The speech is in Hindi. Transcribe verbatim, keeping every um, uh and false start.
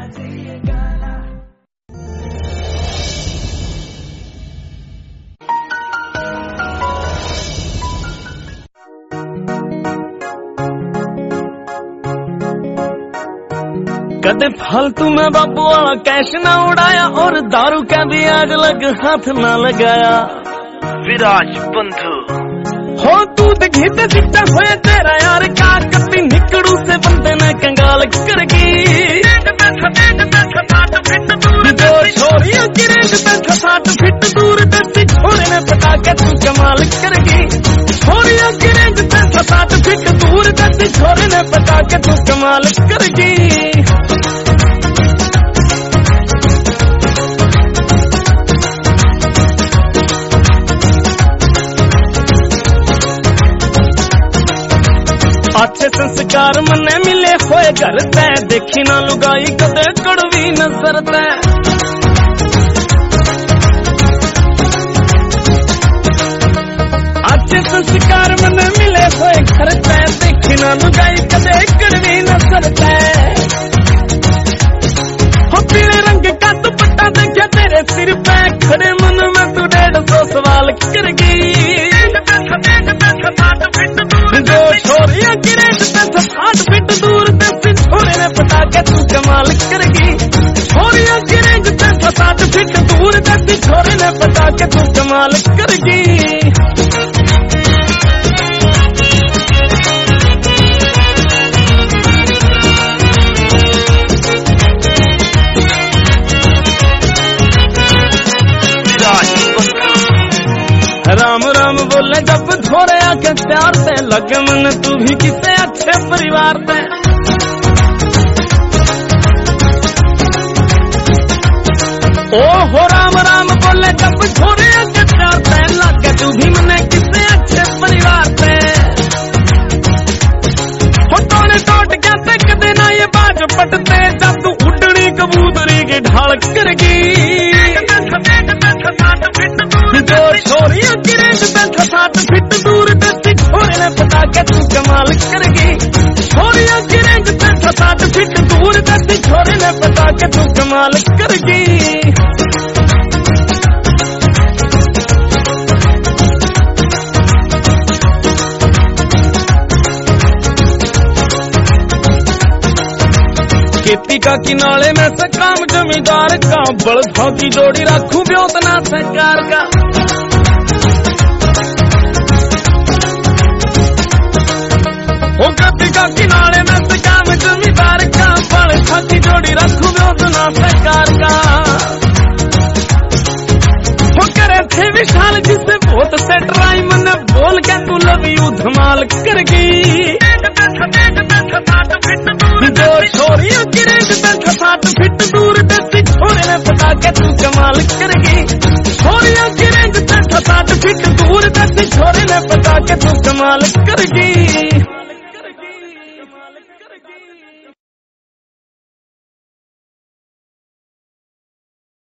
कदे फालतू में बाबू वाला कैश ना उड़ाया और दारू का भी आज लग हाथ ना लगाया। विराज बंधु हो दूध घी ते सिद्धा होए तेरा यार का कत्ती निकड़ू से बंदे ने कंगाल करगी। जो छोरियों की रेंज पे साठ फीट दूर दसी छोरे ने पटा के तू कमाल करगी। छोरियों की रेंज पे साठ फीट दूर दसी छोरे ने पटा के तू कमाल करगी। अच्छे संस्कार मने मिले होए घर तै देखी ना लुगाई कदे कड़वी नजर तै। अच्छे संस्कार मने मिले होए घर तै देखी ना लुगाई कदे कड़वी नजर तै। हो पीले रंग का दुपट्टा देखा तेरे सिर पे खड़े मन में तू डेढ़ सौ सवाल करगी। जो छोरियां की रेंज पे साठ फीट दूर दस छोरे ने पटा के तू कमाल करगी। छोरियां की रेंज पे साठ फीट दूर दस छोरे ने पटा के तू कमाल करगी। राम राम बोले जब थोड़े आके प्यार से लगे मन तू भी किसे अच्छे परिवार से। ओ हो राम राम बोले जब थोड़े आके प्यार से लगे तू भी मने किसे अच्छे परिवार से। हो तोने टोट कैसे कदे ना ये बाज पटते जब तू उड़नी कबूतरी की ढाल करगी। जो छोरियों की रेंज पे साठ फीट दूर दस छोरे ने पटा के तू कमाल करगी। छोरियों की रेंज पे साठ फीट दूर दस छोरे ने पटा के तू कमाल करगी। खेती का किनारे में से काम जमींदार का बड़ों की जोड़ी रखूं ब्योतना सरकार का। ओ खेती का किनारे में से काम जमींदार का बड़ों की जोड़ी रखूं ब्योतना सरकार का। वो करे थे विशाल जिसे बहुत से ट्राई मन बोल के तू लव यू धमाल करगी। जो छोरियों की रेंज पे साठ फीट दूर दस छोरे ने पटा के तू कमाल करगी। छोरियों की रेंज पे साठ फीट दूर दस छोरे ने पटा के तू कमाल करगी।